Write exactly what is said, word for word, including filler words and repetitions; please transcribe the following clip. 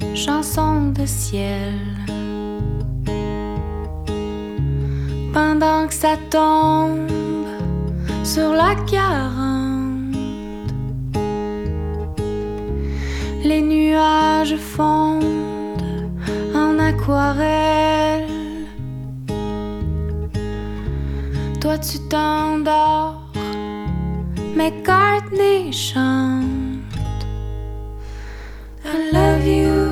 chanson de ciel. Pendant que ça tombe sur la quarante, les nuages fondent en aquarelle. Toi tu t'endors, McCartney chante I love you.